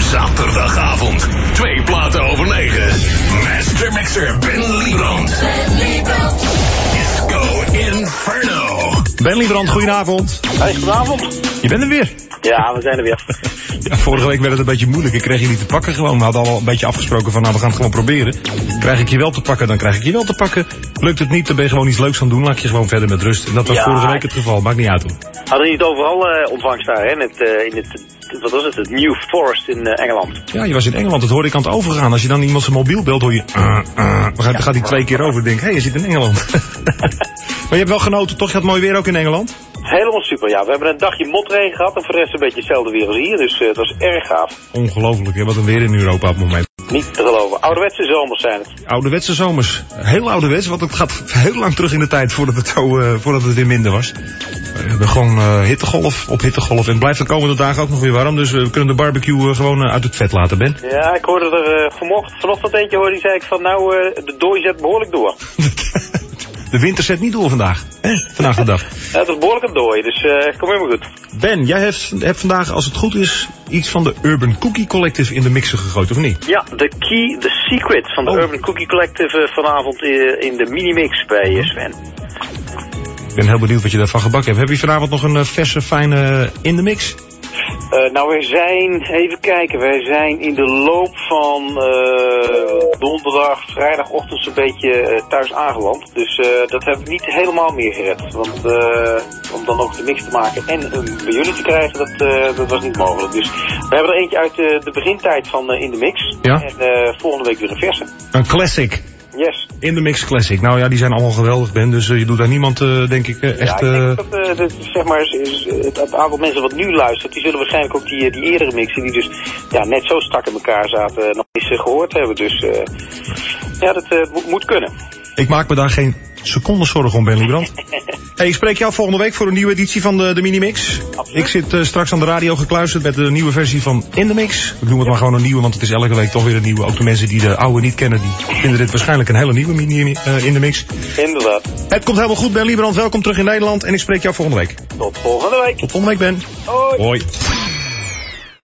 Zaterdagavond, 2 platen over 9. Master Mixer Ben Liebrand. Disco Inferno. Ben Liebrand, goedenavond. Hey, goedenavond. Je bent er weer. Ja, we zijn er weer. Ja, vorige week werd het een beetje moeilijk. Ik kreeg je niet te pakken gewoon. We hadden al een beetje afgesproken van, nou, we gaan het gewoon proberen. Krijg ik je wel te pakken, dan krijg ik je wel te pakken. Lukt het niet, dan ben je gewoon iets leuks aan doen. Laat je gewoon verder met rust. En dat was vorige week het geval. Maakt niet uit hoor. Hadden niet overal ontvangst daar, hè? In het wat was het? Het New Forest in Engeland. Ja, je was in Engeland. Dat hoorde ik aan het overgaan. Als je dan iemand zijn mobiel belt, hoor je... Dan gaat hij 2 keer over en denkt, hé, je zit in Engeland. Maar je hebt wel genoten, toch? Je had mooi weer ook in Engeland? Helemaal super, ja. We hebben een dagje motregen gehad en voor de rest een beetje hetzelfde weer als hier. Dus het was erg gaaf. Ongelooflijk, hè? Wat een weer in Europa op het moment. Niet te geloven. Ouderwetse zomers zijn het. Ouderwetse zomers. Heel ouderwets, want het gaat heel lang terug in de tijd voordat het weer minder was. We hebben gewoon hittegolf op hittegolf. En het blijft de komende dagen ook nog weer warm. Dus we kunnen de barbecue gewoon uit het vet laten, Ben. Ja, ik hoorde er vanochtend eentje hoorde, die zei ik van nou, de dooi zet behoorlijk door. De winter zet niet door vandaag. Vandaag de dag. Ja, het is behoorlijk een dooi, dus kom helemaal goed. Ben, jij hebt vandaag, als het goed is, iets van de Urban Cookie Collective in de mixer gegooid, of niet? Ja, The Secret van de Urban Cookie Collective vanavond in de minimix bij Sven. Ik ben heel benieuwd wat je daarvan gebakken hebt. Heb je vanavond nog een verse, fijne in de mix? Nou, wij zijn, even kijken, wij zijn in de loop van donderdag, vrijdagochtend zo'n beetje thuis aangeland. Dus dat heb ik niet helemaal meer gered. Want om dan ook de mix te maken en bij jullie te krijgen, dat was niet mogelijk. Dus we hebben er eentje uit de begintijd van in de mix. Ja? En volgende week weer een verse. Een classic. Yes. In de mix classic. Nou ja, die zijn allemaal geweldig, Ben. Dus je doet daar niemand, denk ik, echt... Ja, ik denk dat zeg maar, het aantal mensen wat nu luistert, die zullen waarschijnlijk ook die eerdere mixen, die dus ja, net zo strak in elkaar zaten, nog eens gehoord hebben. Dus ja, dat moet kunnen. Ik maak me daar geen seconde zorgen om, Ben Liebrand. Hey, ik spreek jou volgende week voor een nieuwe editie van de Minimix. Absoluut. Ik zit straks aan de radio gekluisterd met de nieuwe versie van In The Mix. Ik noem het maar gewoon een nieuwe, want het is elke week toch weer een nieuwe. Ook de mensen die de oude niet kennen, die vinden dit waarschijnlijk een hele nieuwe In The Mix. Inderdaad. Het komt helemaal goed, Ben Liebrand. Welkom terug in Nederland en ik spreek jou volgende week. Tot volgende week. Tot volgende week, Ben. Hoi. Hoi.